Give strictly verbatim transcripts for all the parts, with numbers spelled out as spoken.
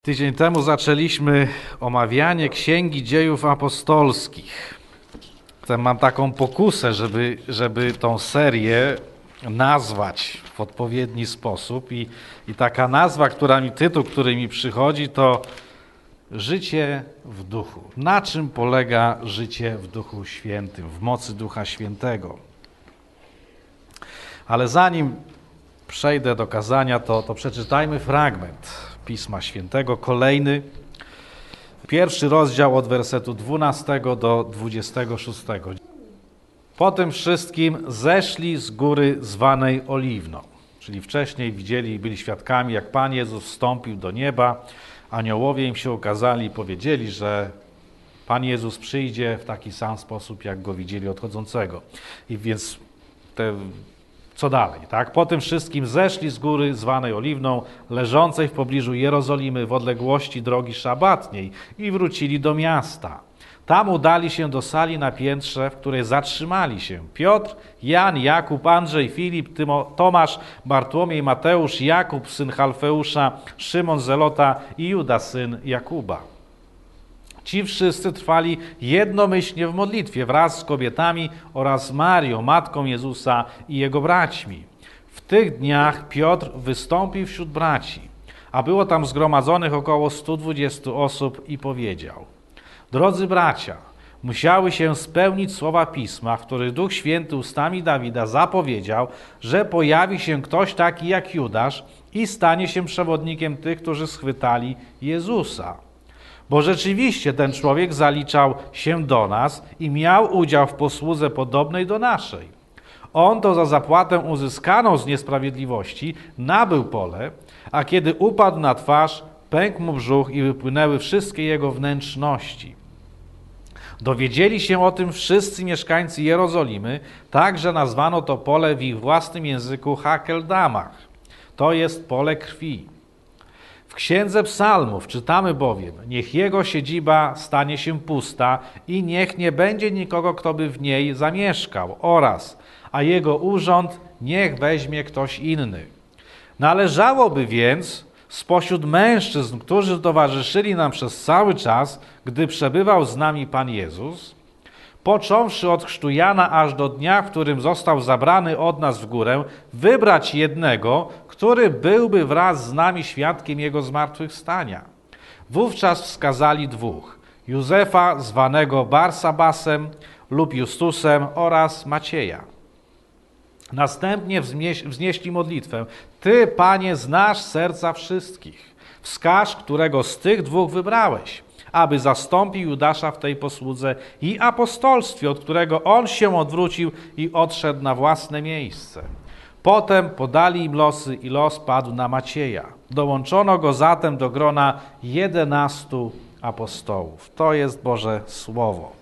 Tydzień temu zaczęliśmy omawianie Księgi Dziejów Apostolskich. Mam taką pokusę, żeby, żeby tą serię nazwać w odpowiedni sposób i, i taka nazwa, która mi, tytuł, który mi przychodzi, to Życie w Duchu. Na czym polega życie w Duchu Świętym, w mocy Ducha Świętego? Ale zanim przejdę do kazania, to, to przeczytajmy fragment Pisma Świętego, kolejny, pierwszy rozdział od wersetu dwunastego do dwudziestego szóstego. Po tym wszystkim zeszli z góry zwanej Oliwną, czyli wcześniej widzieli i byli świadkami, jak Pan Jezus wstąpił do nieba, aniołowie im się ukazali i powiedzieli, że Pan Jezus przyjdzie w taki sam sposób, jak Go widzieli odchodzącego. I więc te... Co dalej, tak? Po tym wszystkim zeszli z góry zwanej Oliwną, leżącej w pobliżu Jerozolimy w odległości drogi szabatniej i wrócili do miasta. Tam udali się do sali na piętrze, w której zatrzymali się Piotr, Jan, Jakub, Andrzej, Filip, Tymo, Tomasz, Bartłomiej, Mateusz, Jakub, syn Halfeusza, Szymon Zelota i Juda, syn Jakuba. Ci wszyscy trwali jednomyślnie w modlitwie wraz z kobietami oraz Marią, matką Jezusa i jego braćmi. W tych dniach Piotr wystąpił wśród braci, a było tam zgromadzonych około stu dwudziestu osób i powiedział: Drodzy bracia, musiały się spełnić słowa Pisma, w których Duch Święty ustami Dawida zapowiedział, że pojawi się ktoś taki jak Judasz i stanie się przewodnikiem tych, którzy schwytali Jezusa. Bo rzeczywiście ten człowiek zaliczał się do nas i miał udział w posłudze podobnej do naszej. On to za zapłatę uzyskaną z niesprawiedliwości nabył pole, a kiedy upadł na twarz, pękł mu brzuch i wypłynęły wszystkie jego wnętrzności. Dowiedzieli się o tym wszyscy mieszkańcy Jerozolimy, tak że nazwano to pole w ich własnym języku Hakeldamach. To jest pole krwi. W Księdze Psalmów czytamy bowiem: niech jego siedziba stanie się pusta i niech nie będzie nikogo, kto by w niej zamieszkał, oraz, a jego urząd niech weźmie ktoś inny. Należałoby więc spośród mężczyzn, którzy towarzyszyli nam przez cały czas, gdy przebywał z nami Pan Jezus, począwszy od chrztu Jana aż do dnia, w którym został zabrany od nas w górę, wybrać jednego, który byłby wraz z nami świadkiem Jego zmartwychwstania. Wówczas wskazali dwóch: Józefa, zwanego Barsabasem lub Justusem, oraz Macieja. Następnie wznieśli modlitwę: Ty, Panie, znasz serca wszystkich. Wskaż, którego z tych dwóch wybrałeś, aby zastąpił Judasza w tej posłudze i apostolstwie, od którego on się odwrócił i odszedł na własne miejsce. Potem podali im losy i los padł na Macieja. Dołączono go zatem do grona jedenastu apostołów. To jest Boże Słowo.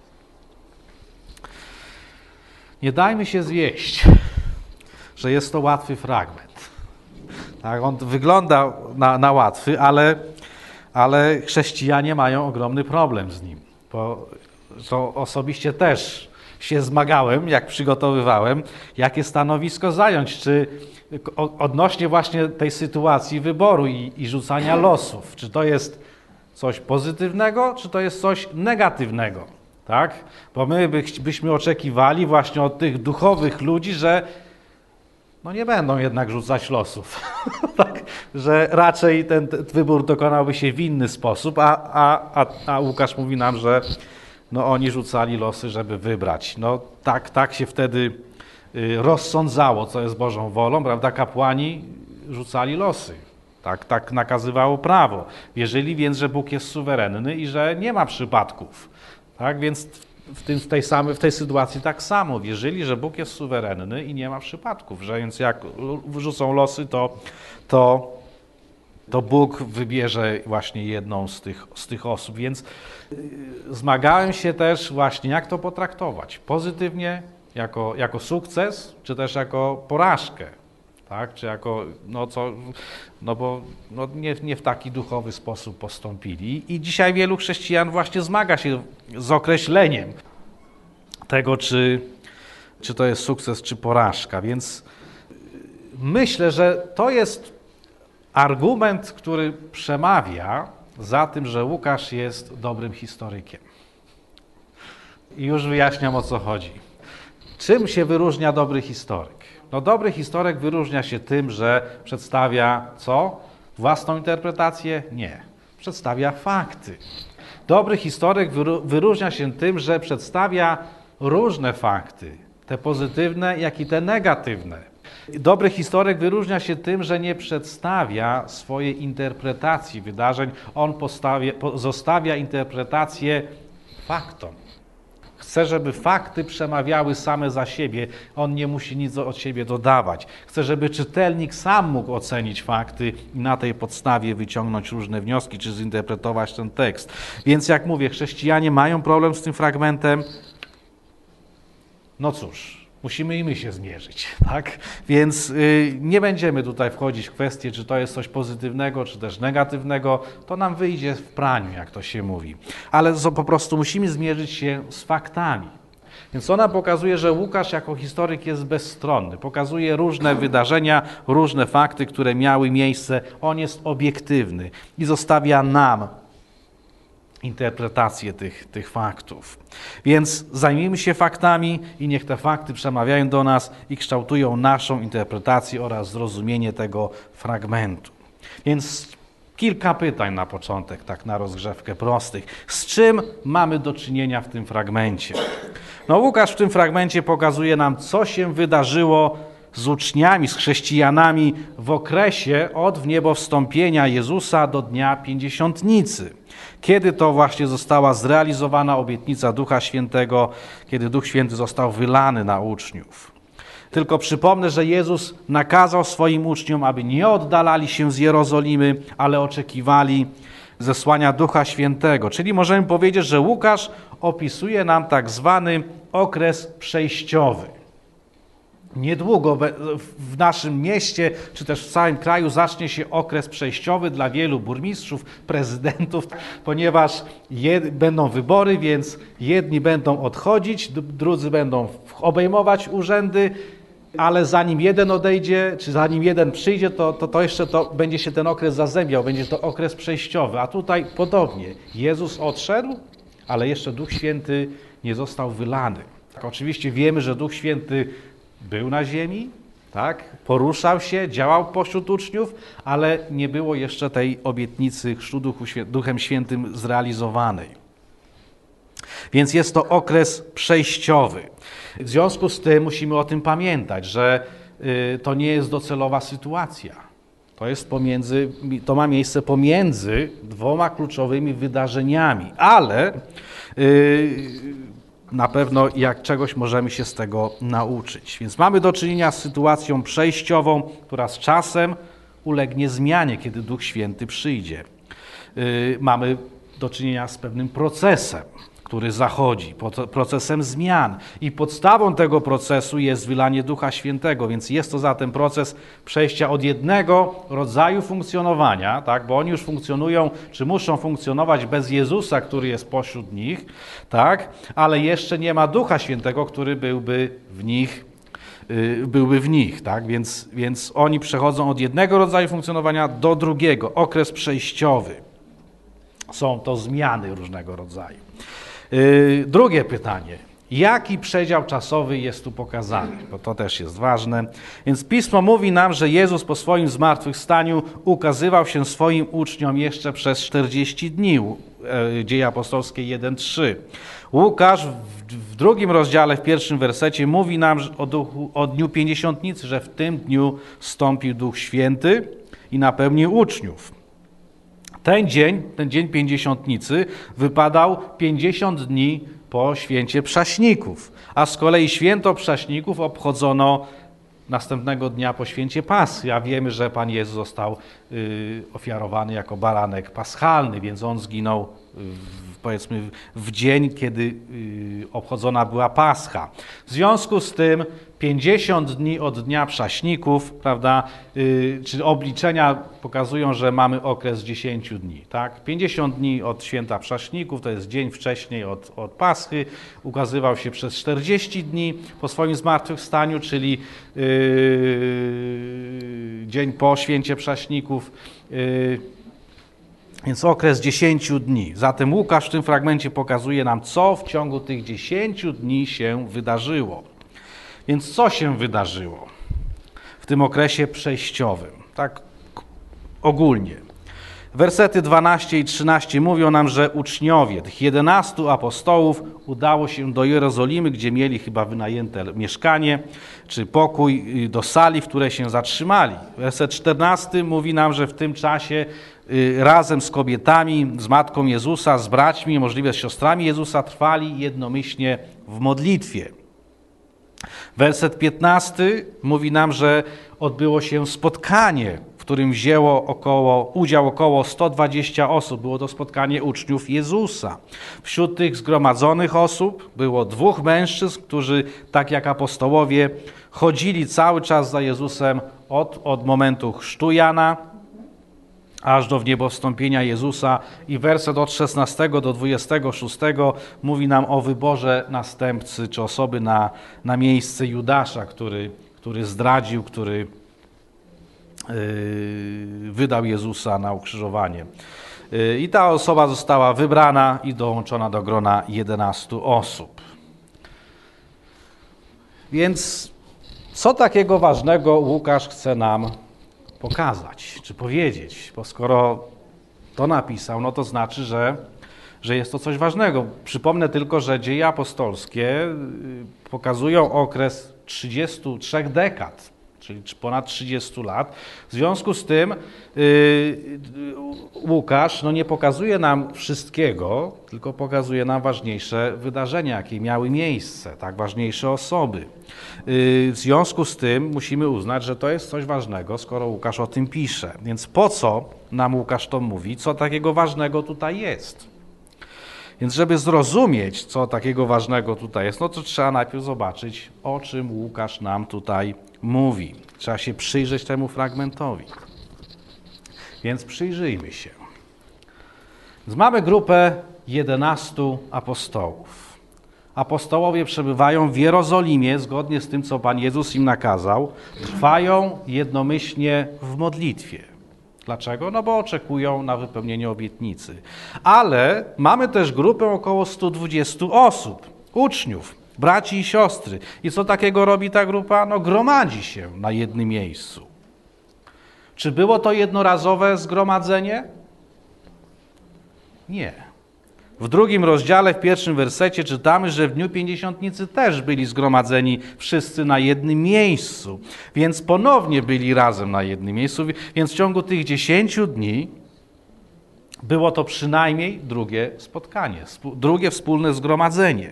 Nie dajmy się zwieść, że jest to łatwy fragment. Tak, on wygląda na, na łatwy, ale, ale chrześcijanie mają ogromny problem z nim. Bo to osobiście też się zmagałem, jak przygotowywałem, jakie stanowisko zająć, czy odnośnie właśnie tej sytuacji wyboru i, i rzucania losów. Czy to jest coś pozytywnego, czy to jest coś negatywnego, tak? Bo my by, byśmy oczekiwali właśnie od tych duchowych ludzi, że no nie będą jednak rzucać losów, tak? Że raczej ten, ten wybór dokonałby się w inny sposób, a, a, a, a Łukasz mówi nam, że no oni rzucali losy, żeby wybrać. No tak, tak się wtedy rozsądzało, co jest Bożą wolą, prawda? Kapłani rzucali losy. Tak, tak nakazywało prawo. Wierzyli więc, że Bóg jest suwerenny i że nie ma przypadków. Tak więc w, tym, w, tej samej, w tej sytuacji tak samo. Wierzyli, że Bóg jest suwerenny i nie ma przypadków. Że więc jak wrzucą losy, to, to, to Bóg wybierze właśnie jedną z tych, z tych osób. Więc zmagałem się też właśnie, jak to potraktować. Pozytywnie, jako, jako sukces, czy też jako porażkę. Tak? Czy jako, no co, no bo no nie, nie w taki duchowy sposób postąpili. I dzisiaj wielu chrześcijan właśnie zmaga się z określeniem tego, czy, czy to jest sukces, czy porażka. Więc myślę, że to jest argument, który przemawia za tym, że Łukasz jest dobrym historykiem. I już wyjaśniam, o co chodzi. Czym się wyróżnia dobry historyk? No dobry historyk wyróżnia się tym, że przedstawia co? Własną interpretację? Nie. Przedstawia fakty. Dobry historyk wyróżnia się tym, że przedstawia różne fakty, te pozytywne, jak i te negatywne. Dobry historyk wyróżnia się tym, że nie przedstawia swojej interpretacji wydarzeń, on postawia, zostawia interpretację faktom. Chce, żeby fakty przemawiały same za siebie, on nie musi nic od siebie dodawać. Chce, żeby czytelnik sam mógł ocenić fakty i na tej podstawie wyciągnąć różne wnioski, czy zinterpretować ten tekst. Więc jak mówię, chrześcijanie mają problem z tym fragmentem. No cóż, musimy i my się zmierzyć, tak? Więc yy, nie będziemy tutaj wchodzić w kwestię, czy to jest coś pozytywnego, czy też negatywnego. To nam wyjdzie w praniu, jak to się mówi. Ale so, po prostu musimy zmierzyć się z faktami. Więc ona pokazuje, że Łukasz jako historyk jest bezstronny. Pokazuje różne wydarzenia, różne fakty, które miały miejsce. On jest obiektywny i zostawia nam interpretację tych, tych faktów. Więc zajmijmy się faktami i niech te fakty przemawiają do nas i kształtują naszą interpretację oraz zrozumienie tego fragmentu. Więc kilka pytań na początek, tak na rozgrzewkę prostych. Z czym mamy do czynienia w tym fragmencie? No Łukasz w tym fragmencie pokazuje nam, co się wydarzyło z uczniami, z chrześcijanami w okresie od wniebowstąpienia Jezusa do dnia Pięćdziesiątnicy. Kiedy to właśnie została zrealizowana obietnica Ducha Świętego, kiedy Duch Święty został wylany na uczniów. Tylko przypomnę, że Jezus nakazał swoim uczniom, aby nie oddalali się z Jerozolimy, ale oczekiwali zesłania Ducha Świętego. Czyli możemy powiedzieć, że Łukasz opisuje nam tak zwany okres przejściowy. Niedługo w naszym mieście, czy też w całym kraju zacznie się okres przejściowy dla wielu burmistrzów, prezydentów, ponieważ jed, będą wybory, więc jedni będą odchodzić, drudzy będą obejmować urzędy, ale zanim jeden odejdzie, czy zanim jeden przyjdzie, to, to, to jeszcze to będzie się ten okres zazębiał, będzie to okres przejściowy. A tutaj podobnie, Jezus odszedł, ale jeszcze Duch Święty nie został wylany. Tak, oczywiście wiemy, że Duch Święty był na ziemi, tak, poruszał się, działał pośród uczniów, ale nie było jeszcze tej obietnicy chrztu Duchu, Duchem Świętym zrealizowanej. Więc jest to okres przejściowy. W związku z tym musimy o tym pamiętać, że y, to nie jest docelowa sytuacja. To jest pomiędzy, to ma miejsce pomiędzy dwoma kluczowymi wydarzeniami, ale y, na pewno jak czegoś możemy się z tego nauczyć. Więc mamy do czynienia z sytuacją przejściową, która z czasem ulegnie zmianie, kiedy Duch Święty przyjdzie. Yy, mamy do czynienia z pewnym procesem, który zachodzi, procesem zmian. I podstawą tego procesu jest wylanie Ducha Świętego, więc jest to zatem proces przejścia od jednego rodzaju funkcjonowania, tak, bo oni już funkcjonują, czy muszą funkcjonować bez Jezusa, który jest pośród nich, tak, ale jeszcze nie ma Ducha Świętego, który byłby w nich, yy, byłby w nich, tak, więc, więc oni przechodzą od jednego rodzaju funkcjonowania do drugiego, okres przejściowy. Są to zmiany różnego rodzaju. Yy, drugie pytanie. Jaki przedział czasowy jest tu pokazany? Bo to też jest ważne. Więc Pismo mówi nam, że Jezus po swoim zmartwychwstaniu ukazywał się swoim uczniom jeszcze przez czterdzieści dni. Yy, Dzieje apostolskie jeden trzy. Łukasz w, w drugim rozdziale, w pierwszym wersecie mówi nam o, duchu, o dniu Pięćdziesiątnicy, że w tym dniu stąpił Duch Święty i napełnił uczniów. Ten dzień, ten dzień Pięćdziesiątnicy wypadał pięćdziesiąt dni po święcie Przaśników, a z kolei święto Przaśników obchodzono następnego dnia po święcie Paschy, a wiemy, że Pan Jezus został y, ofiarowany jako baranek paschalny, więc On zginął w, powiedzmy w dzień, kiedy y, obchodzona była Pascha. W związku z tym pięćdziesiąt dni od dnia Przaśników, prawda, yy, czy obliczenia pokazują, że mamy okres dziesięć dni. Tak? pięćdziesiąt dni od święta Przaśników, to jest dzień wcześniej od, od Paschy, ukazywał się przez czterdzieści dni po swoim zmartwychwstaniu, czyli yy, dzień po święcie Przaśników. Yy, Więc okres dziesięciu dni. Zatem Łukasz w tym fragmencie pokazuje nam, co w ciągu tych dziesięciu dni się wydarzyło. Więc co się wydarzyło w tym okresie przejściowym? Tak ogólnie. Wersety dwanaście i trzynaście mówią nam, że uczniowie tych jedenastu apostołów udało się do Jerozolimy, gdzie mieli chyba wynajęte mieszkanie czy pokój, do sali, w której się zatrzymali. Werset czternasty mówi nam, że w tym czasie razem z kobietami, z matką Jezusa, z braćmi, możliwe z siostrami Jezusa trwali jednomyślnie w modlitwie. Werset piętnasty mówi nam, że odbyło się spotkanie, w którym wzięło około, udział około sto dwadzieścia osób. Było to spotkanie uczniów Jezusa. Wśród tych zgromadzonych osób było dwóch mężczyzn, którzy, tak jak apostołowie, chodzili cały czas za Jezusem od, od momentu chrztu Jana, aż do wniebowstąpienia Jezusa, i werset od szesnastego do dwudziestego szóstego mówi nam o wyborze następcy czy osoby na, na miejsce Judasza, który, który zdradził, który yy, wydał Jezusa na ukrzyżowanie. Yy, I ta osoba została wybrana i dołączona do grona jedenastu osób. Więc co takiego ważnego Łukasz chce nam pokazać, czy powiedzieć, bo skoro to napisał, no to znaczy, że, że jest to coś ważnego. Przypomnę tylko, że dzieje apostolskie pokazują okres trzydziestu trzech dekad, czyli ponad trzydziestu lat. W związku z tym yy, Łukasz no nie pokazuje nam wszystkiego, tylko pokazuje nam ważniejsze wydarzenia, jakie miały miejsce, tak, ważniejsze osoby. Yy, w związku z tym musimy uznać, że to jest coś ważnego, skoro Łukasz o tym pisze. Więc po co nam Łukasz to mówi? Co takiego ważnego tutaj jest? Więc żeby zrozumieć, co takiego ważnego tutaj jest, no to trzeba najpierw zobaczyć, o czym Łukasz nam tutaj mówi. Trzeba się przyjrzeć temu fragmentowi. Więc przyjrzyjmy się. Więc mamy grupę jedenastu apostołów. Apostołowie przebywają w Jerozolimie, zgodnie z tym, co Pan Jezus im nakazał. Trwają jednomyślnie w modlitwie. Dlaczego? No bo oczekują na wypełnienie obietnicy. Ale mamy też grupę około stu dwudziestu osób, uczniów, braci i siostry. I co takiego robi ta grupa? No gromadzi się na jednym miejscu. Czy było to jednorazowe zgromadzenie? Nie. W drugim rozdziale, w pierwszym wersecie czytamy, że w dniu Pięćdziesiątnicy też byli zgromadzeni wszyscy na jednym miejscu. Więc ponownie byli razem na jednym miejscu. Więc w ciągu tych dziesięciu dni było to przynajmniej drugie spotkanie, drugie wspólne zgromadzenie.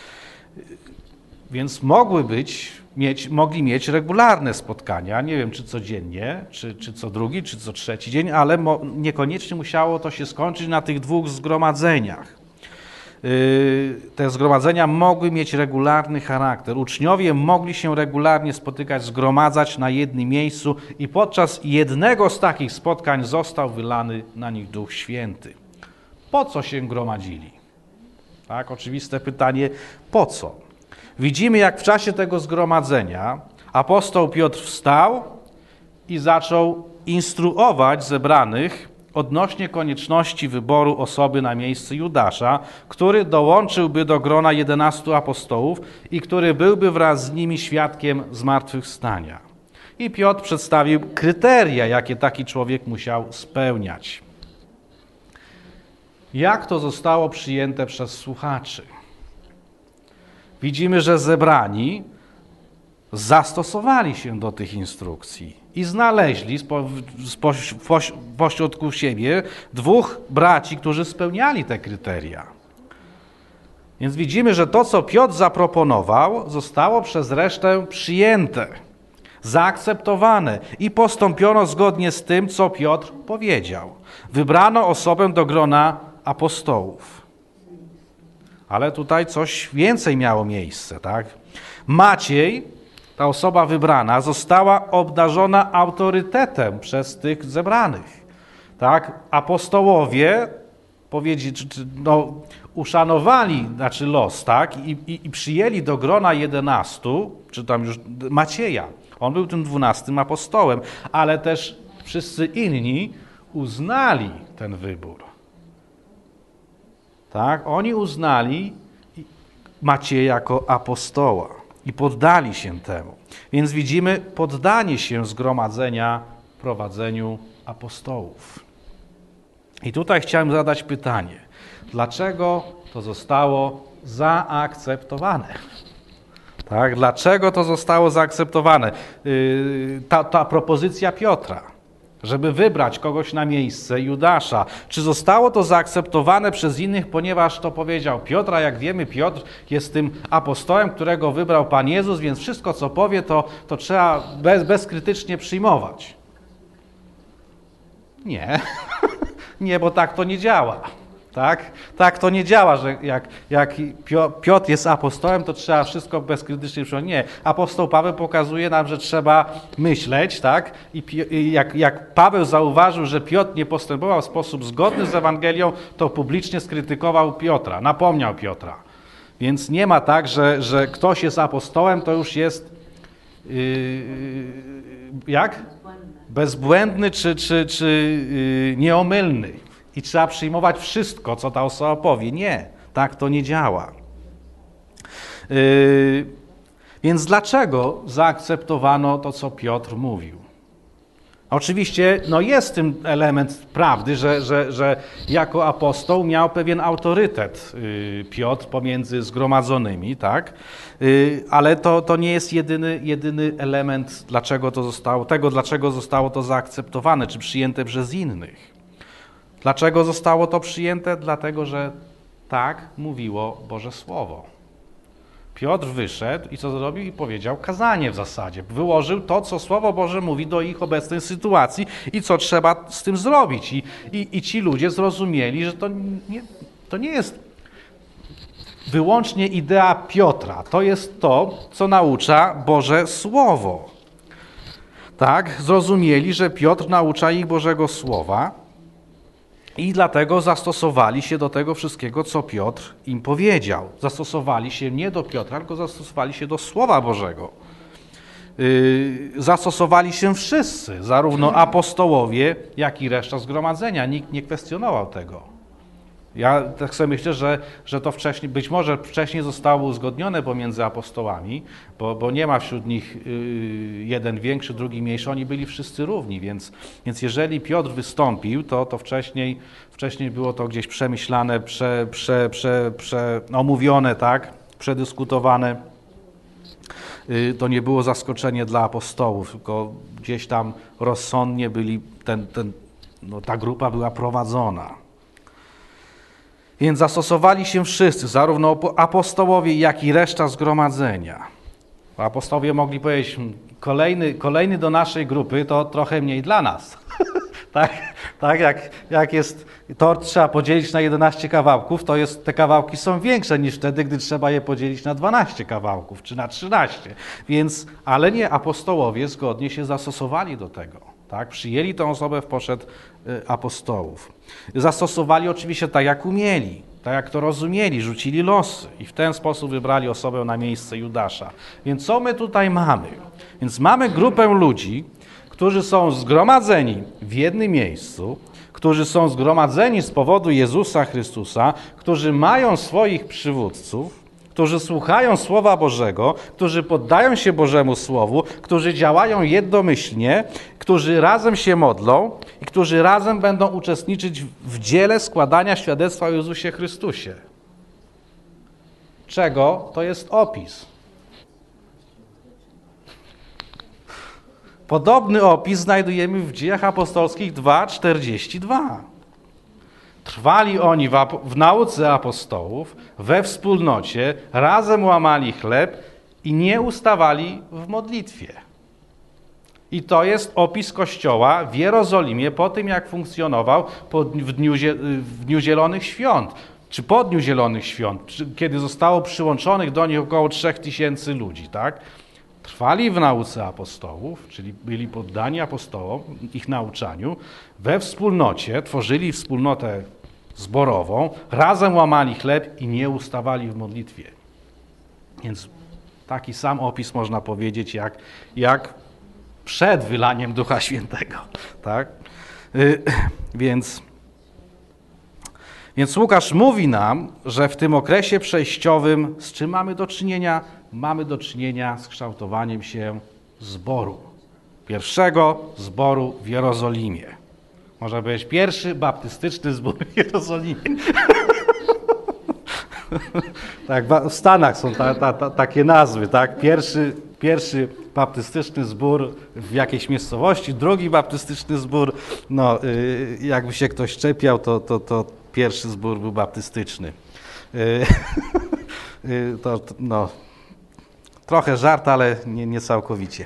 Więc mogły być, mieć, mogli mieć regularne spotkania, nie wiem czy codziennie, czy, czy co drugi, czy co trzeci dzień, ale mo, niekoniecznie musiało to się skończyć na tych dwóch zgromadzeniach. Yy, te zgromadzenia mogły mieć regularny charakter. Uczniowie mogli się regularnie spotykać, zgromadzać na jednym miejscu i podczas jednego z takich spotkań został wylany na nich Duch Święty. Po co się gromadzili? Tak, oczywiste pytanie, po co? Widzimy, jak w czasie tego zgromadzenia apostoł Piotr wstał i zaczął instruować zebranych odnośnie konieczności wyboru osoby na miejsce Judasza, który dołączyłby do grona jedenastu apostołów i który byłby wraz z nimi świadkiem zmartwychwstania. I Piotr przedstawił kryteria, jakie taki człowiek musiał spełniać. Jak to zostało przyjęte przez słuchaczy? Widzimy, że zebrani zastosowali się do tych instrukcji i znaleźli spo, spo, poś, pośrodku siebie dwóch braci, którzy spełniali te kryteria. Więc widzimy, że to, co Piotr zaproponował, zostało przez resztę przyjęte, zaakceptowane i postąpiono zgodnie z tym, co Piotr powiedział. Wybrano osobę do grona apostołów. Ale tutaj coś więcej miało miejsce, tak? Maciej, ta osoba wybrana, została obdarzona autorytetem przez tych zebranych, tak? Apostołowie powiedzieli, no, uszanowali, znaczy los, tak? I, i, i przyjęli do grona jedenastu, czy tam już Macieja. On był tym dwunastym apostołem, ale też wszyscy inni uznali ten wybór. Tak? Oni uznali Macieja jako apostoła i poddali się temu. Więc widzimy poddanie się zgromadzenia prowadzeniu apostołów. I tutaj chciałem zadać pytanie, dlaczego to zostało zaakceptowane? Tak? Dlaczego to zostało zaakceptowane? Yy, ta, ta propozycja Piotra, żeby wybrać kogoś na miejsce Judasza. Czy zostało to zaakceptowane przez innych, ponieważ to powiedział Piotr, a jak wiemy, Piotr jest tym apostołem, którego wybrał Pan Jezus, więc wszystko, co powie, to, to trzeba bez, bezkrytycznie przyjmować. Nie. Nie, bo tak to nie działa. Tak? Tak to nie działa, że jak, jak Piotr jest apostołem, to trzeba wszystko bezkrytycznie przyjąć. Nie. Apostoł Paweł pokazuje nam, że trzeba myśleć, tak? I, i jak, jak Paweł zauważył, że Piotr nie postępował w sposób zgodny z Ewangelią, to publicznie skrytykował Piotra, napomniał Piotra. Więc nie ma tak, że, że ktoś jest apostołem, to już jest yy, jak? Bezbłędny czy, czy, czy yy, nieomylny. I trzeba przyjmować wszystko, co ta osoba powie. Nie, tak to nie działa. Yy, więc dlaczego zaakceptowano to, co Piotr mówił? Oczywiście no jest tym element prawdy, że, że, że jako apostoł miał pewien autorytet yy, Piotr pomiędzy zgromadzonymi, tak? Yy, ale to, to nie jest jedyny, jedyny element dlaczego to zostało, tego, dlaczego zostało to zaakceptowane, czy przyjęte przez innych. Dlaczego zostało to przyjęte? Dlatego, że tak mówiło Boże Słowo. Piotr wyszedł i co zrobił? I powiedział kazanie w zasadzie. Wyłożył to, co Słowo Boże mówi do ich obecnej sytuacji i co trzeba z tym zrobić. I, i, i ci ludzie zrozumieli, że to nie, to nie jest wyłącznie idea Piotra. To jest to, co naucza Boże Słowo. Tak? Zrozumieli, że Piotr naucza ich Bożego Słowa. I dlatego zastosowali się do tego wszystkiego, co Piotr im powiedział. Zastosowali się nie do Piotra, tylko zastosowali się do Słowa Bożego. Yy, zastosowali się wszyscy, zarówno apostołowie, jak i reszta zgromadzenia. Nikt nie kwestionował tego. Ja tak sobie myślę, że, że to wcześniej, być może wcześniej zostało uzgodnione pomiędzy apostołami, bo, bo nie ma wśród nich yy, jeden większy, drugi mniejszy, oni byli wszyscy równi, więc, więc jeżeli Piotr wystąpił, to, to wcześniej, wcześniej było to gdzieś przemyślane, prze, prze, prze, prze, omówione, tak, przedyskutowane. Yy, to nie było zaskoczenie dla apostołów, tylko gdzieś tam rozsądnie byli, ten, ten, no, ta grupa była prowadzona. Więc zastosowali się wszyscy, zarówno apostołowie, jak i reszta zgromadzenia. Apostołowie mogli powiedzieć, kolejny, kolejny do naszej grupy to trochę mniej dla nas. tak, tak jak, jak jest tort trzeba podzielić na jedenaście kawałków, to jest, te kawałki są większe niż wtedy, gdy trzeba je podzielić na dwanaście kawałków, czy na trzynaście. Więc, ale nie, apostołowie zgodnie się zastosowali do tego. Tak? Przyjęli tę osobę w poczet apostołów. Zastosowali oczywiście tak, jak umieli, tak jak to rozumieli, rzucili losy i w ten sposób wybrali osobę na miejsce Judasza. Więc co my tutaj mamy? Więc mamy grupę ludzi, którzy są zgromadzeni w jednym miejscu, którzy są zgromadzeni z powodu Jezusa Chrystusa, którzy mają swoich przywódców, którzy słuchają Słowa Bożego, którzy poddają się Bożemu Słowu, którzy działają jednomyślnie, którzy razem się modlą i którzy razem będą uczestniczyć w dziele składania świadectwa o Jezusie Chrystusie. Czego? To jest opis. Podobny opis znajdujemy w Dziejach Apostolskich dwa, czterdzieści dwa. Trwali oni w, w nauce apostołów, we wspólnocie, razem łamali chleb i nie ustawali w modlitwie. I to jest opis Kościoła w Jerozolimie po tym, jak funkcjonował po, w, dniu, w Dniu Zielonych Świąt, czy po Dniu Zielonych Świąt, czy, kiedy zostało przyłączonych do nich około trzech tysięcy ludzi, tak? Trwali w nauce apostołów, czyli byli poddani apostołom, ich nauczaniu, we wspólnocie, tworzyli wspólnotę zborową, razem łamali chleb i nie ustawali w modlitwie. Więc taki sam opis można powiedzieć, jak, jak przed wylaniem Ducha Świętego. Tak? Yy, więc Więc Łukasz mówi nam, że w tym okresie przejściowym z czym mamy do czynienia? Mamy do czynienia z kształtowaniem się zboru. Pierwszego zboru w Jerozolimie. Może być pierwszy baptystyczny zbór w Jerozolimie. Tak, w Stanach są ta, ta, ta, takie nazwy, tak? Pierwszy, pierwszy baptystyczny zbór w jakiejś miejscowości, drugi baptystyczny zbór, no yy, jakby się ktoś czepiał, to, to, to pierwszy zbór był baptystyczny. Yy, yy, to, no, trochę żart, ale nie, nie całkowicie.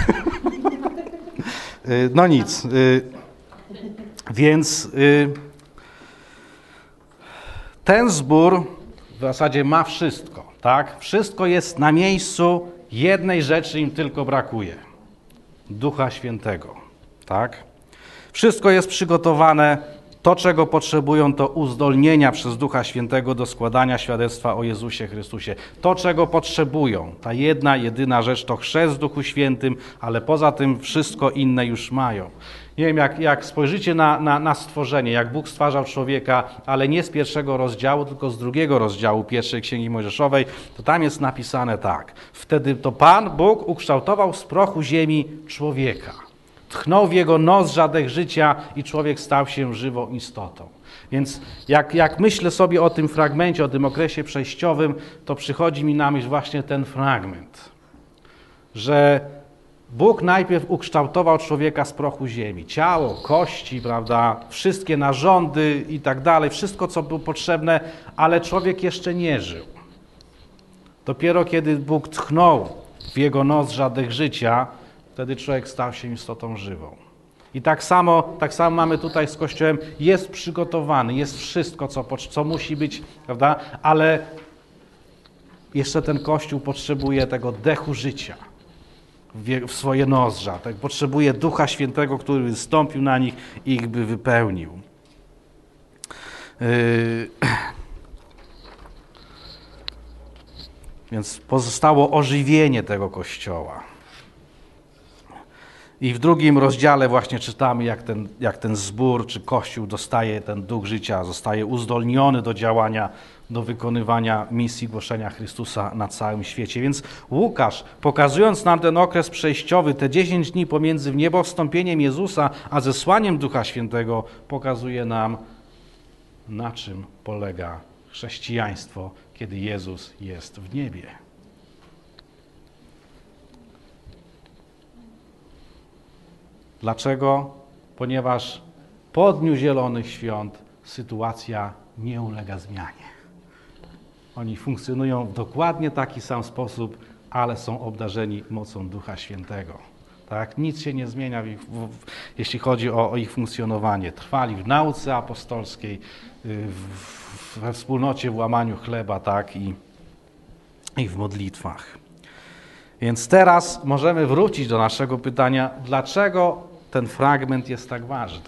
yy, no nic, yy, więc yy, ten zbór w zasadzie ma wszystko, tak? Wszystko jest na miejscu, jednej rzeczy im tylko brakuje. Ducha Świętego, tak? Wszystko jest przygotowane, to czego potrzebują to uzdolnienia przez Ducha Świętego do składania świadectwa o Jezusie Chrystusie. To czego potrzebują, ta jedna, jedyna rzecz to chrzest w Duchu Świętym, ale poza tym wszystko inne już mają. Nie wiem, jak, jak spojrzycie na, na, na stworzenie, jak Bóg stwarzał człowieka, ale nie z pierwszego rozdziału, tylko z drugiego rozdziału pierwszej Księgi Mojżeszowej, to tam jest napisane tak. Wtedy to Pan, Bóg, ukształtował z prochu ziemi człowieka. Tchnął w jego nos żadnych życia i człowiek stał się żywą istotą. Więc jak, jak myślę sobie o tym fragmencie, o tym okresie przejściowym, to przychodzi mi na myśl właśnie ten fragment, że Bóg najpierw ukształtował człowieka z prochu ziemi. Ciało, kości, prawda, wszystkie narządy i tak dalej, wszystko, co było potrzebne, ale człowiek jeszcze nie żył. Dopiero kiedy Bóg tchnął w jego nos żadnych życia, wtedy człowiek stał się istotą żywą. I tak samo, tak samo mamy tutaj z Kościołem, jest przygotowany, jest wszystko, co, co musi być, prawda, ale jeszcze ten Kościół potrzebuje tego dechu życia w swoje nozdrza. Tak? Potrzebuje Ducha Świętego, który by zstąpił na nich i ich by wypełnił. Yy... Więc pozostało ożywienie tego Kościoła. I w drugim rozdziale właśnie czytamy, jak ten, jak ten zbór czy Kościół dostaje ten duch życia, zostaje uzdolniony do działania, do wykonywania misji głoszenia Chrystusa na całym świecie. Więc Łukasz, pokazując nam ten okres przejściowy, te dziesięć dni pomiędzy wniebowstąpieniem Jezusa a zesłaniem Ducha Świętego, pokazuje nam, na czym polega chrześcijaństwo, kiedy Jezus jest w niebie. Dlaczego? Ponieważ po Dniu Zielonych Świąt sytuacja nie ulega zmianie. Oni funkcjonują w dokładnie taki sam sposób, ale są obdarzeni mocą Ducha Świętego. Tak? Nic się nie zmienia, w ich, w, jeśli chodzi o, o ich funkcjonowanie. Trwali w nauce apostolskiej, w, we wspólnocie, w łamaniu chleba, tak? I, i w modlitwach. Więc teraz możemy wrócić do naszego pytania, dlaczego ten fragment jest tak ważny.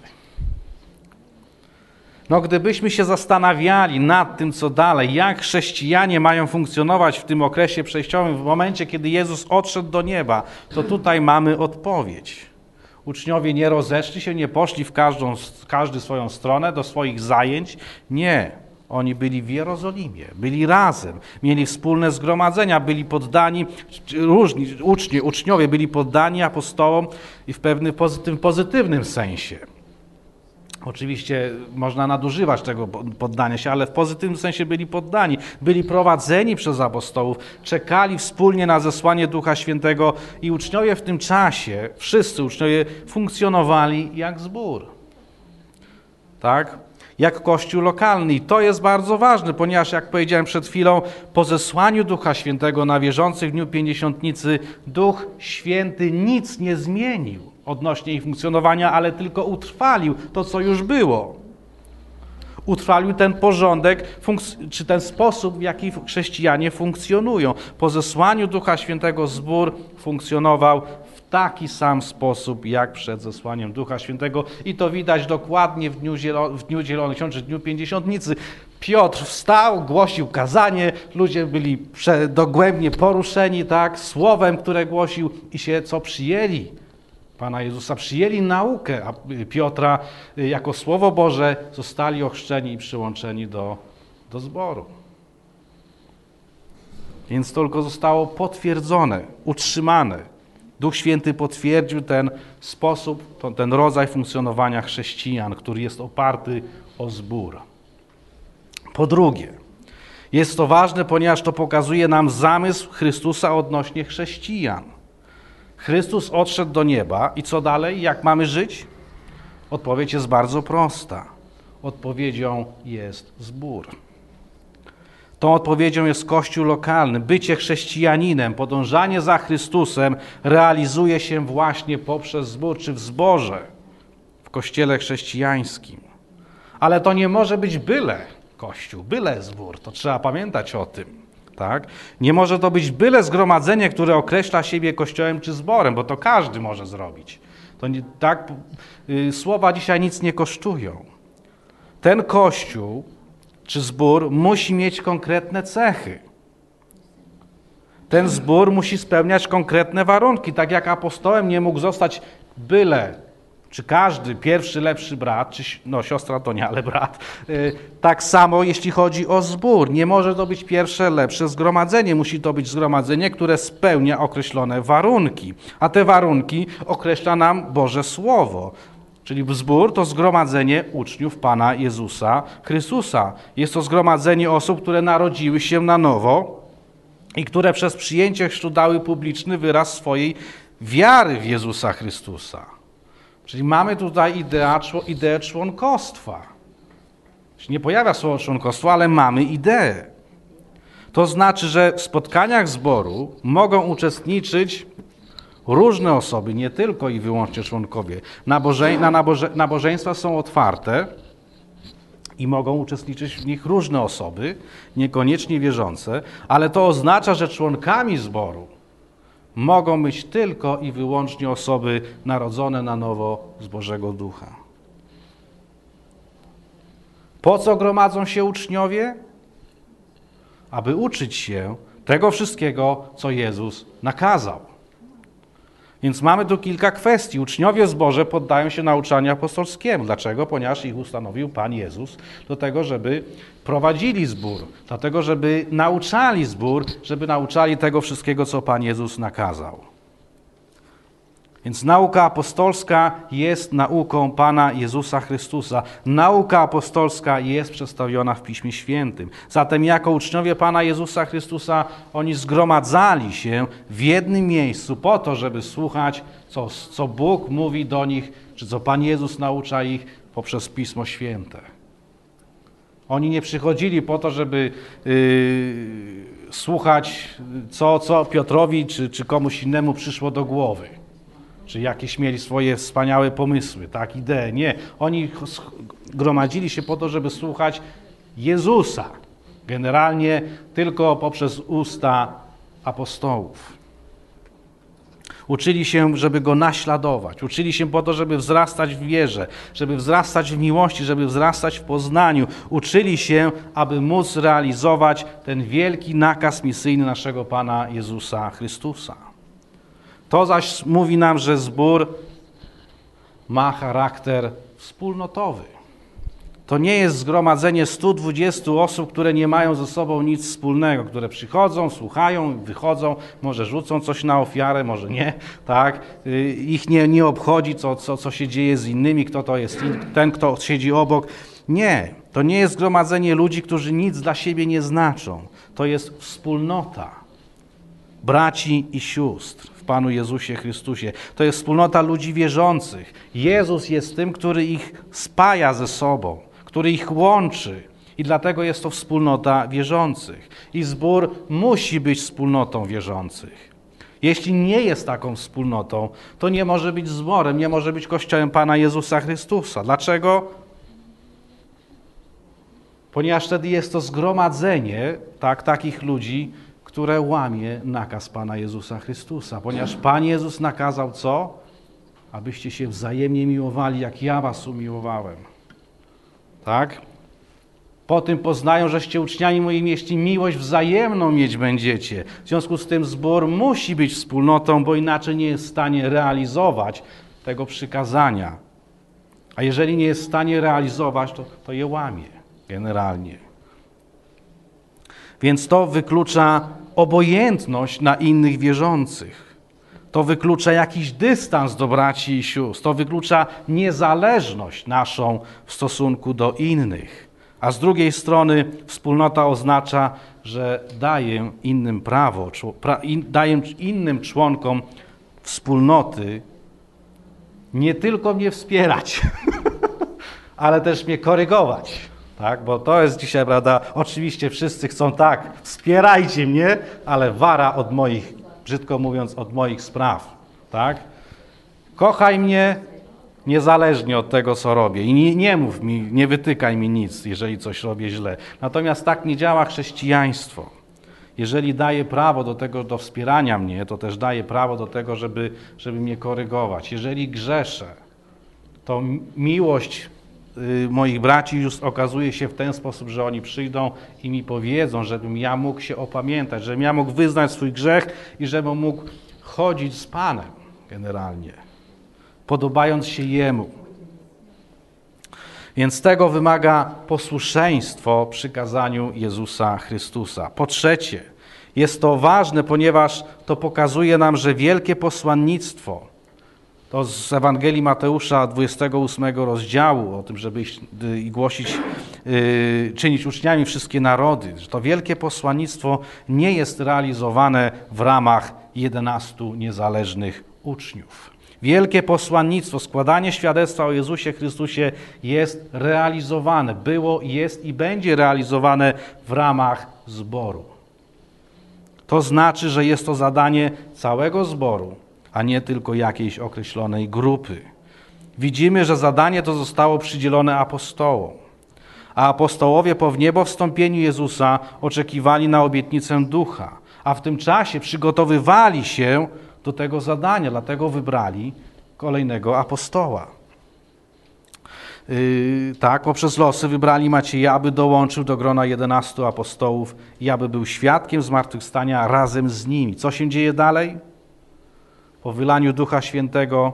No, gdybyśmy się zastanawiali nad tym, co dalej, jak chrześcijanie mają funkcjonować w tym okresie przejściowym, w momencie, kiedy Jezus odszedł do nieba, to tutaj mamy odpowiedź. Uczniowie nie rozeszli się, nie poszli w każdą, każdy swoją stronę, do swoich zajęć. Nie. Oni byli w Jerozolimie, byli razem, mieli wspólne zgromadzenia, byli poddani, różni uczni, uczniowie byli poddani apostołom i w pewnym pozytyw, pozytywnym sensie. Oczywiście można nadużywać tego poddania się, ale w pozytywnym sensie byli poddani, byli prowadzeni przez apostołów, czekali wspólnie na zesłanie Ducha Świętego i uczniowie w tym czasie, wszyscy uczniowie funkcjonowali jak zbór. Tak? Jak Kościół lokalny. I to jest bardzo ważne, ponieważ, jak powiedziałem przed chwilą, po zesłaniu Ducha Świętego na wierzących w Dniu Pięćdziesiątnicy Duch Święty nic nie zmienił odnośnie ich funkcjonowania, ale tylko utrwalił to, co już było. Utrwalił ten porządek, czy ten sposób, w jaki chrześcijanie funkcjonują. Po zesłaniu Ducha Świętego zbór funkcjonował w taki sam sposób, jak przed zesłaniem Ducha Świętego. I to widać dokładnie w Dniu, Zielo- w Dniu Zielonych Świąt, czy Dniu Pięćdziesiątnicy. Piotr wstał, głosił kazanie, ludzie byli dogłębnie poruszeni, tak, słowem, które głosił i się co przyjęli? Pana Jezusa, przyjęli naukę Piotra jako Słowo Boże, zostali ochrzczeni i przyłączeni do, do zboru. Więc to tylko zostało potwierdzone, utrzymane. Duch Święty potwierdził ten sposób, ten rodzaj funkcjonowania chrześcijan, który jest oparty o zbór. Po drugie, jest to ważne, ponieważ to pokazuje nam zamysł Chrystusa odnośnie chrześcijan. Chrystus odszedł do nieba i co dalej? Jak mamy żyć? Odpowiedź jest bardzo prosta. Odpowiedzią jest zbór. Tą odpowiedzią jest Kościół lokalny. Bycie chrześcijaninem, podążanie za Chrystusem realizuje się właśnie poprzez zbór, czy w zborze, w Kościele chrześcijańskim. Ale to nie może być byle Kościół, byle zbór. To trzeba pamiętać o tym. Tak? Nie może to być byle zgromadzenie, które określa siebie Kościołem czy zborem, bo to każdy może zrobić. To nie, tak, y, słowa dzisiaj nic nie kosztują. Ten Kościół czy zbór musi mieć konkretne cechy. Ten zbór musi spełniać konkretne warunki. Tak jak apostołem nie mógł zostać byle, czy każdy pierwszy, lepszy brat, czy no siostra to nie, ale brat. Yy, tak samo jeśli chodzi o zbór. Nie może to być pierwsze, lepsze zgromadzenie. Musi to być zgromadzenie, które spełnia określone warunki. A te warunki określa nam Boże Słowo. Czyli zbór to zgromadzenie uczniów Pana Jezusa Chrystusa. Jest to zgromadzenie osób, które narodziły się na nowo i które przez przyjęcie chrztu dały publiczny wyraz swojej wiary w Jezusa Chrystusa. Czyli mamy tutaj ideę, ideę członkostwa. Nie pojawia słowo członkostwo, ale mamy ideę. To znaczy, że w spotkaniach zboru mogą uczestniczyć różne osoby, nie tylko i wyłącznie członkowie. Naboże, na naboże, nabożeństwa są otwarte i mogą uczestniczyć w nich różne osoby, niekoniecznie wierzące, ale to oznacza, że członkami zboru mogą być tylko i wyłącznie osoby narodzone na nowo z Bożego Ducha. Po co gromadzą się uczniowie? Aby uczyć się tego wszystkiego, co Jezus nakazał. Więc mamy tu kilka kwestii. Uczniowie w zborze poddają się nauczaniu apostolskiemu. Dlaczego? Ponieważ ich ustanowił Pan Jezus do tego, żeby prowadzili zbór, dlatego, żeby nauczali zbór, żeby nauczali tego wszystkiego, co Pan Jezus nakazał. Więc nauka apostolska jest nauką Pana Jezusa Chrystusa. Nauka apostolska jest przedstawiona w Piśmie Świętym. Zatem jako uczniowie Pana Jezusa Chrystusa oni zgromadzali się w jednym miejscu po to, żeby słuchać, co, co Bóg mówi do nich, czy co Pan Jezus naucza ich poprzez Pismo Święte. Oni nie przychodzili po to, żeby yy, słuchać, co, co Piotrowi czy, czy komuś innemu przyszło do głowy. Czy jakieś mieli swoje wspaniałe pomysły, tak, idee. Nie. Oni gromadzili się po to, żeby słuchać Jezusa. Generalnie tylko poprzez usta apostołów. Uczyli się, żeby Go naśladować. Uczyli się po to, żeby wzrastać w wierze, żeby wzrastać w miłości, żeby wzrastać w poznaniu. Uczyli się, aby móc realizować ten wielki nakaz misyjny naszego Pana Jezusa Chrystusa. To zaś mówi nam, że zbór ma charakter wspólnotowy. To nie jest zgromadzenie stu dwudziestu osób, które nie mają ze sobą nic wspólnego, które przychodzą, słuchają, wychodzą, może rzucą coś na ofiarę, może nie, tak? Ich nie, nie obchodzi, co, co, co się dzieje z innymi, kto to jest ten, kto siedzi obok. Nie, to nie jest zgromadzenie ludzi, którzy nic dla siebie nie znaczą. To jest wspólnota braci i sióstr w Panu Jezusie Chrystusie. To jest wspólnota ludzi wierzących. Jezus jest tym, który ich spaja ze sobą, który ich łączy i dlatego jest to wspólnota wierzących. I zbór musi być wspólnotą wierzących. Jeśli nie jest taką wspólnotą, to nie może być zborem, nie może być Kościołem Pana Jezusa Chrystusa. Dlaczego? Ponieważ wtedy jest to zgromadzenie tak, takich ludzi, które łamie nakaz Pana Jezusa Chrystusa. Ponieważ Pan Jezus nakazał co? Abyście się wzajemnie miłowali, jak ja was umiłowałem. Tak? Po tym poznają, żeście uczniami moimi, jeśli miłość wzajemną mieć będziecie. W związku z tym zbór musi być wspólnotą, bo inaczej nie jest w stanie realizować tego przykazania. A jeżeli nie jest w stanie realizować, to, to je łamie generalnie. Więc to wyklucza obojętność na innych wierzących. To wyklucza jakiś dystans do braci i sióstr. To wyklucza niezależność naszą w stosunku do innych. A z drugiej strony wspólnota oznacza, że daję innym prawo, daję innym członkom wspólnoty nie tylko mnie wspierać, ale też mnie korygować. Tak? Bo to jest dzisiaj, prawda, oczywiście wszyscy chcą tak, wspierajcie mnie, ale wara od moich, brzydko mówiąc, od moich spraw. Tak? Kochaj mnie niezależnie od tego, co robię. I nie, nie mów mi, nie wytykaj mi nic, jeżeli coś robię źle. Natomiast tak nie działa chrześcijaństwo. Jeżeli daje prawo do tego, do wspierania mnie, to też daje prawo do tego, żeby, żeby mnie korygować. Jeżeli grzeszę, to miłość y, moich braci już okazuje się w ten sposób, że oni przyjdą i mi powiedzą, żebym ja mógł się opamiętać, żebym ja mógł wyznać swój grzech i żebym mógł chodzić z Panem generalnie, podobając się Jemu. Więc tego wymaga posłuszeństwo przykazaniu Jezusa Chrystusa. Po trzecie, jest to ważne, ponieważ to pokazuje nam, że wielkie posłannictwo, to z Ewangelii Mateusza dwudziestego ósmego rozdziału, o tym, żeby iść i głosić, yy, czynić uczniami wszystkie narody, że to wielkie posłannictwo nie jest realizowane w ramach jedenastu niezależnych uczniów. Wielkie posłannictwo, składanie świadectwa o Jezusie Chrystusie jest realizowane, było, jest i będzie realizowane w ramach zboru. To znaczy, że jest to zadanie całego zboru, a nie tylko jakiejś określonej grupy. Widzimy, że zadanie to zostało przydzielone apostołom, a apostołowie po wniebowstąpieniu Jezusa oczekiwali na obietnicę Ducha, a w tym czasie przygotowywali się do tego zadania, dlatego wybrali kolejnego apostoła. Yy, tak, poprzez losy wybrali Macieja, aby dołączył do grona jedenastu apostołów i aby był świadkiem zmartwychwstania razem z nimi. Co się dzieje dalej? Po wylaniu Ducha Świętego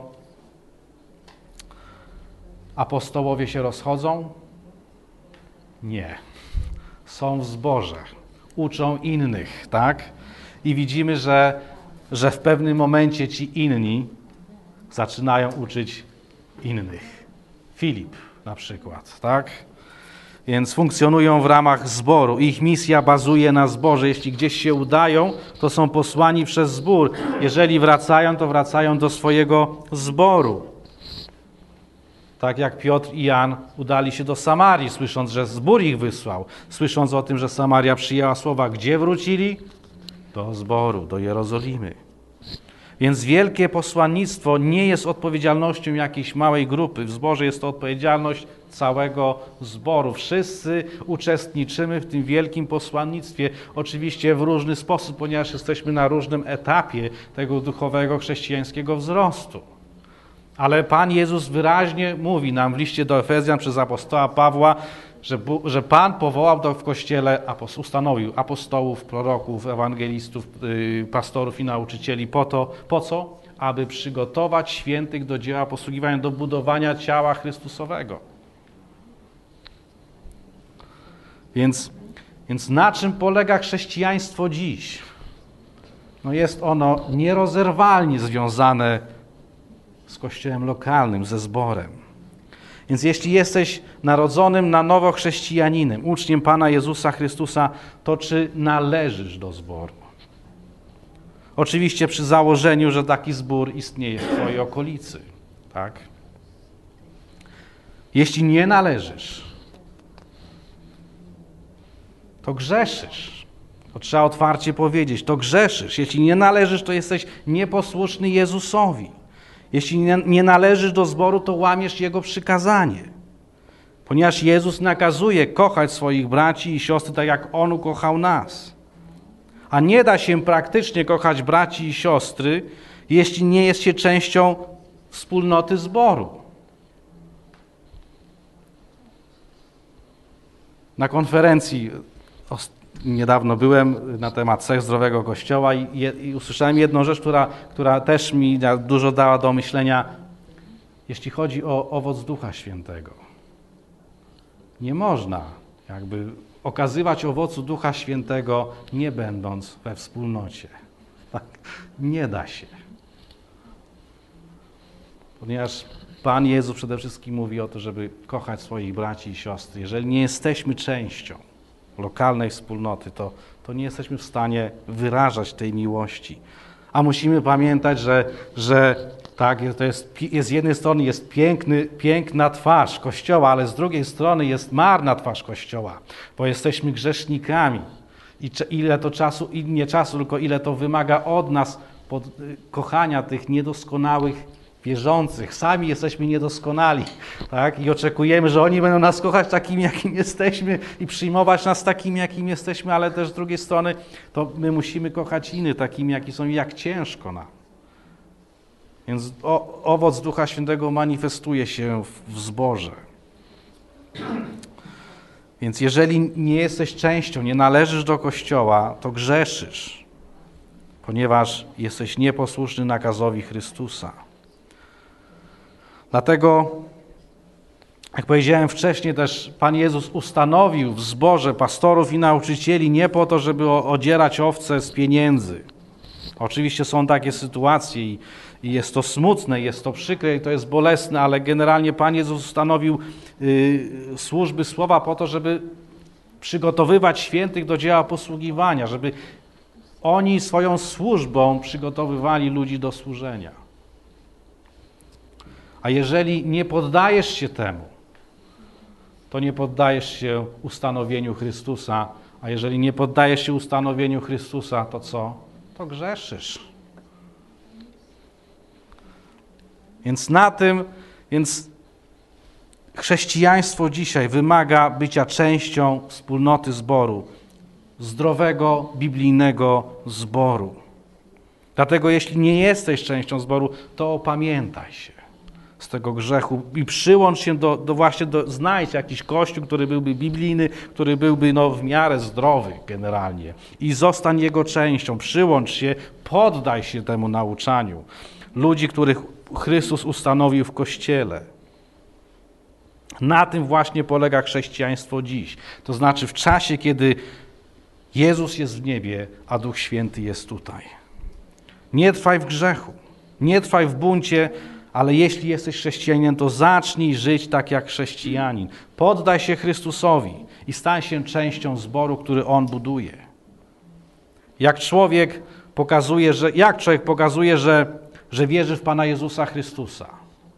apostołowie się rozchodzą? Nie. Są w zborze. Uczą innych, tak? I widzimy, że że w pewnym momencie ci inni zaczynają uczyć innych. Filip na przykład, tak? Więc funkcjonują w ramach zboru. Ich misja bazuje na zborze. Jeśli gdzieś się udają, to są posłani przez zbór. Jeżeli wracają, to wracają do swojego zboru. Tak jak Piotr i Jan udali się do Samarii, słysząc, że zbór ich wysłał. Słysząc o tym, że Samaria przyjęła słowa, gdzie wrócili? Do zboru, do Jerozolimy. Więc wielkie posłannictwo nie jest odpowiedzialnością jakiejś małej grupy. W zborze jest to odpowiedzialność całego zboru. Wszyscy uczestniczymy w tym wielkim posłannictwie. Oczywiście w różny sposób, ponieważ jesteśmy na różnym etapie tego duchowego, chrześcijańskiego wzrostu. Ale Pan Jezus wyraźnie mówi nam w liście do Efezjan przez apostoła Pawła, Że, że Pan powołał to w Kościele, ustanowił apostołów, proroków, ewangelistów, yy, pastorów i nauczycieli po to, po co? Aby przygotować świętych do dzieła posługiwania, do budowania ciała Chrystusowego. Więc, więc na czym polega chrześcijaństwo dziś? No jest ono nierozerwalnie związane z Kościołem lokalnym, ze zborem. Więc jeśli jesteś narodzonym na nowo chrześcijaninem, uczniem Pana Jezusa Chrystusa, to czy należysz do zboru? Oczywiście przy założeniu, że taki zbór istnieje w twojej okolicy. Tak? Jeśli nie należysz, to grzeszysz. To trzeba otwarcie powiedzieć, to grzeszysz. Jeśli nie należysz, to jesteś nieposłuszny Jezusowi. Jeśli nie, nie należysz do zboru, to łamiesz Jego przykazanie. Ponieważ Jezus nakazuje kochać swoich braci i siostry tak, jak On ukochał nas. A nie da się praktycznie kochać braci i siostry, jeśli nie jest się częścią wspólnoty zboru. Na konferencji niedawno byłem na temat cech zdrowego Kościoła i, i usłyszałem jedną rzecz, która, która też mi dużo dała do myślenia. jeśli chodzi o owoc Ducha Świętego. Nie można jakby okazywać owocu Ducha Świętego, nie będąc we wspólnocie. Tak, nie da się. Ponieważ Pan Jezus przede wszystkim mówi o to, żeby kochać swoich braci i siostry. Jeżeli nie jesteśmy częścią lokalnej wspólnoty, to, to nie jesteśmy w stanie wyrażać tej miłości. A musimy pamiętać, że, że tak, to jest, jest z jednej strony jest piękny, piękna twarz Kościoła, ale z drugiej strony jest marna twarz Kościoła, bo jesteśmy grzesznikami. I ile to czasu, i nie czasu, tylko ile to wymaga od nas pod, kochania tych niedoskonałych wierzących. Sami jesteśmy niedoskonali, tak? I oczekujemy, że oni będą nas kochać takimi, jakim jesteśmy i przyjmować nas takimi, jakim jesteśmy, ale też z drugiej strony to my musimy kochać innych takimi, jaki są i jak ciężko nam. Więc o, owoc Ducha Świętego manifestuje się w, w zborze. Więc jeżeli nie jesteś częścią, nie należysz do Kościoła, to grzeszysz, ponieważ jesteś nieposłuszny nakazowi Chrystusa. Dlatego, jak powiedziałem wcześniej, też Pan Jezus ustanowił w zborze pastorów i nauczycieli nie po to, żeby odzierać owce z pieniędzy. Oczywiście są takie sytuacje i, i jest to smutne, jest to przykre i to jest bolesne, ale generalnie Pan Jezus ustanowił y, służby słowa po to, żeby przygotowywać świętych do dzieła posługiwania, żeby oni swoją służbą przygotowywali ludzi do służenia. A jeżeli nie poddajesz się temu, to nie poddajesz się ustanowieniu Chrystusa, a jeżeli nie poddajesz się ustanowieniu Chrystusa, to co? To grzeszysz. Więc na tym, więc chrześcijaństwo dzisiaj wymaga bycia częścią wspólnoty zboru, zdrowego, biblijnego zboru. Dlatego jeśli nie jesteś częścią zboru, to opamiętaj się z tego grzechu i przyłącz się do, do właśnie, do, znajdź jakiś kościół, który byłby biblijny, który byłby no, w miarę zdrowy generalnie i zostań jego częścią, przyłącz się, poddaj się temu nauczaniu ludzi, których Chrystus ustanowił w Kościele. Na tym właśnie polega chrześcijaństwo dziś. To znaczy w czasie, kiedy Jezus jest w niebie, a Duch Święty jest tutaj. Nie trwaj w grzechu, nie trwaj w buncie, ale jeśli jesteś chrześcijaninem, to zacznij żyć tak jak chrześcijanin. Poddaj się Chrystusowi i stań się częścią zboru, który On buduje. Jak człowiek pokazuje, że, jak człowiek pokazuje, że, że wierzy w Pana Jezusa Chrystusa?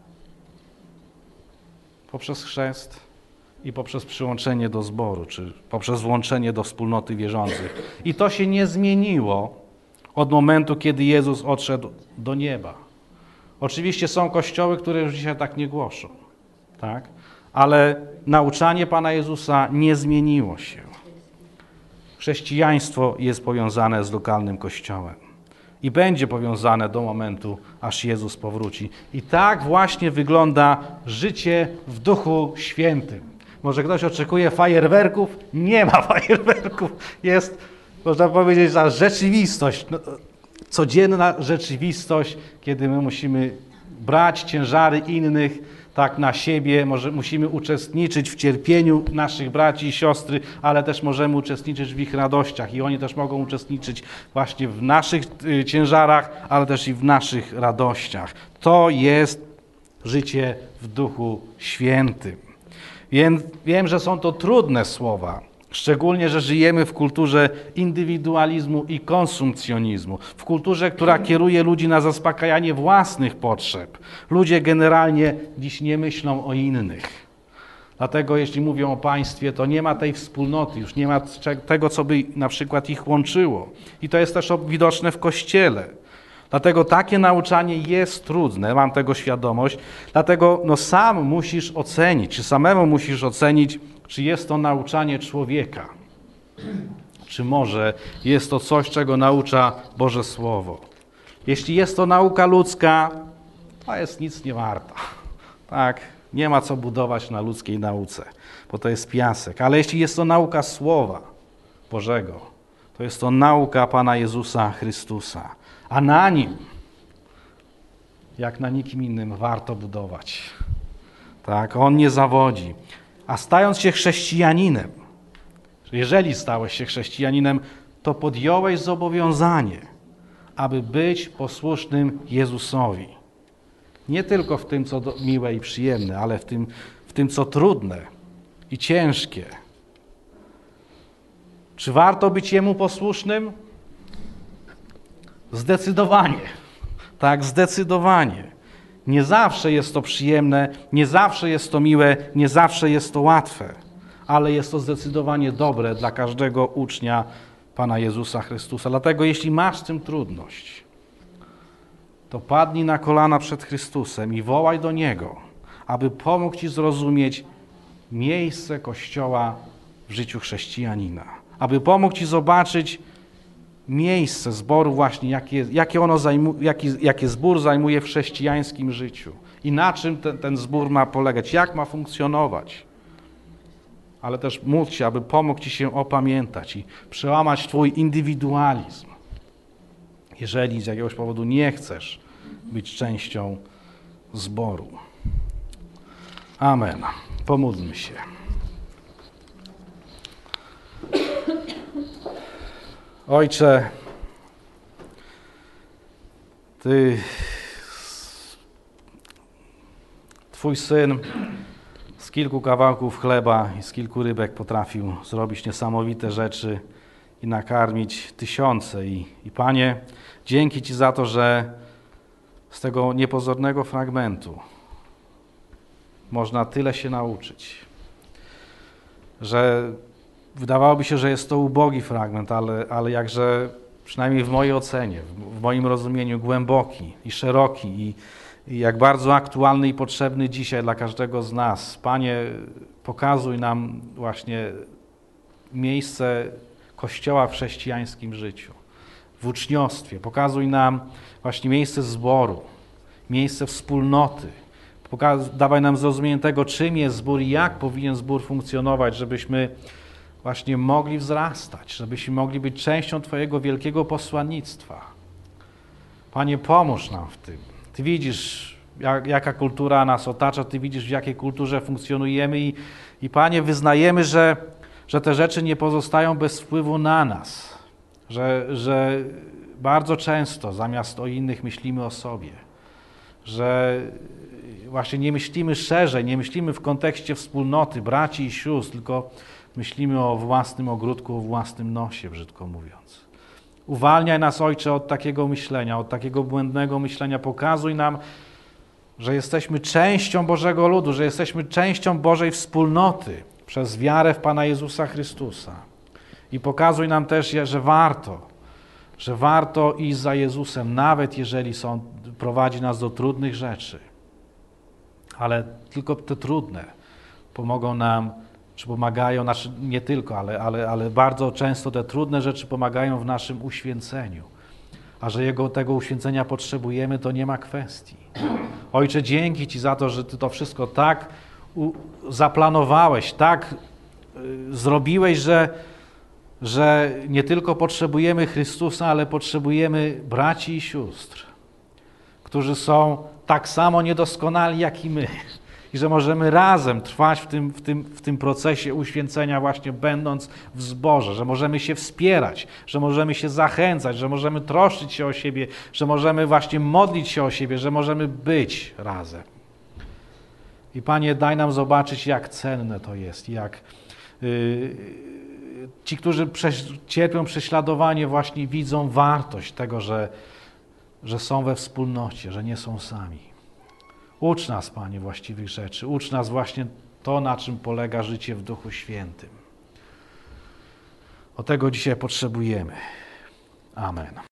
Poprzez chrzest i poprzez przyłączenie do zboru, czy poprzez włączenie do wspólnoty wierzących. I to się nie zmieniło od momentu, kiedy Jezus odszedł do nieba. Oczywiście są kościoły, które już dzisiaj tak nie głoszą, tak? Ale nauczanie Pana Jezusa nie zmieniło się. Chrześcijaństwo jest powiązane z lokalnym kościołem i będzie powiązane do momentu, aż Jezus powróci. I tak właśnie wygląda życie w Duchu Świętym. Może ktoś oczekuje fajerwerków? Nie ma fajerwerków. Jest, można powiedzieć, że rzeczywistość, no, codzienna rzeczywistość, kiedy my musimy brać ciężary innych tak na siebie, może musimy uczestniczyć w cierpieniu naszych braci i siostry, ale też możemy uczestniczyć w ich radościach i oni też mogą uczestniczyć właśnie w naszych ciężarach, ale też i w naszych radościach. To jest życie w Duchu Świętym. Wiem, wiem, że są to trudne słowa, szczególnie, że żyjemy w kulturze indywidualizmu i konsumpcjonizmu, w kulturze, która kieruje ludzi na zaspokajanie własnych potrzeb. Ludzie generalnie dziś nie myślą o innych. Dlatego jeśli mówią o państwie, to nie ma tej wspólnoty, już nie ma tego, co by na przykład ich łączyło. I to jest też widoczne w Kościele. Dlatego takie nauczanie jest trudne, mam tego świadomość. Dlatego no, sam musisz ocenić, czy samemu musisz ocenić, czy jest to nauczanie człowieka, czy może jest to coś, czego naucza Boże Słowo. Jeśli jest to nauka ludzka, to jest nic nie warta. Tak, nie ma co budować na ludzkiej nauce, bo to jest piasek. Ale jeśli jest to nauka Słowa Bożego, to jest to nauka Pana Jezusa Chrystusa. A na Nim jak na nikim innym warto budować. Tak, on nie zawodzi. A stając się chrześcijaninem, jeżeli stałeś się chrześcijaninem, to podjąłeś zobowiązanie, aby być posłusznym Jezusowi. Nie tylko w tym, co miłe i przyjemne, ale w tym, w tym, co trudne i ciężkie. Czy warto być Jemu posłusznym? Zdecydowanie. Tak, zdecydowanie. Nie zawsze jest to przyjemne, nie zawsze jest to miłe, nie zawsze jest to łatwe, ale jest to zdecydowanie dobre dla każdego ucznia Pana Jezusa Chrystusa. Dlatego jeśli masz z tym trudność, to padnij na kolana przed Chrystusem i wołaj do Niego, aby pomógł Ci zrozumieć miejsce Kościoła w życiu chrześcijanina. Aby pomógł Ci zobaczyć miejsce zboru właśnie, jakie, jakie, ono zajmu, jaki, jakie zbór zajmuje w chrześcijańskim życiu i na czym ten, ten zbór ma polegać, jak ma funkcjonować. Ale też módl się, aby pomógł Ci się opamiętać i przełamać Twój indywidualizm, jeżeli z jakiegoś powodu nie chcesz być częścią zboru. Amen. Pomódlmy się. Ojcze, Ty, Twój Syn z kilku kawałków chleba i z kilku rybek potrafił zrobić niesamowite rzeczy i nakarmić tysiące. I, i Panie, dzięki Ci za to, że z tego niepozornego fragmentu można tyle się nauczyć, że wydawałoby się, że jest to ubogi fragment, ale, ale jakże, przynajmniej w mojej ocenie, w moim rozumieniu, głęboki i szeroki i, i jak bardzo aktualny i potrzebny dzisiaj dla każdego z nas. Panie, pokazuj nam właśnie miejsce Kościoła w chrześcijańskim życiu, w uczniostwie. Pokazuj nam właśnie miejsce zboru, miejsce wspólnoty. Pokaz, dawaj nam zrozumienie tego, czym jest zbór i jak powinien zbór funkcjonować, żebyśmy właśnie mogli wzrastać, żebyśmy mogli być częścią Twojego wielkiego posłannictwa. Panie, pomóż nam w tym. Ty widzisz, jak, jaka kultura nas otacza, Ty widzisz, w jakiej kulturze funkcjonujemy i, i Panie, wyznajemy, że, że te rzeczy nie pozostają bez wpływu na nas, że, że bardzo często zamiast o innych myślimy o sobie, że właśnie nie myślimy szerzej, nie myślimy w kontekście wspólnoty, braci i sióstr, tylko myślimy o własnym ogródku, o własnym nosie, brzydko mówiąc. Uwalniaj nas, Ojcze, od takiego myślenia, od takiego błędnego myślenia. Pokazuj nam, że jesteśmy częścią Bożego ludu, że jesteśmy częścią Bożej wspólnoty przez wiarę w Pana Jezusa Chrystusa. I pokazuj nam też, że warto, że warto iść za Jezusem, nawet jeżeli są, prowadzi nas do trudnych rzeczy. Ale tylko te trudne pomogą nam, czy pomagają, znaczy nie tylko, ale, ale, ale bardzo często te trudne rzeczy pomagają w naszym uświęceniu. A że Jego tego uświęcenia potrzebujemy, to nie ma kwestii. Ojcze, dzięki Ci za to, że Ty to wszystko tak u, zaplanowałeś, tak y, zrobiłeś, że, że nie tylko potrzebujemy Chrystusa, ale potrzebujemy braci i sióstr, którzy są tak samo niedoskonali jak i my. I że możemy razem trwać w tym, w tym, w tym procesie uświęcenia właśnie będąc w zborze, że możemy się wspierać, że możemy się zachęcać, że możemy troszczyć się o siebie, że możemy właśnie modlić się o siebie, że możemy być razem. I Panie, daj nam zobaczyć, jak cenne to jest, jak yy, ci, którzy prześ, cierpią prześladowanie, właśnie widzą wartość tego, że, że są we wspólnocie, że nie są sami. Ucz nas, Panie, właściwych rzeczy. Ucz nas właśnie to, na czym polega życie w Duchu Świętym. O tego dzisiaj potrzebujemy. Amen.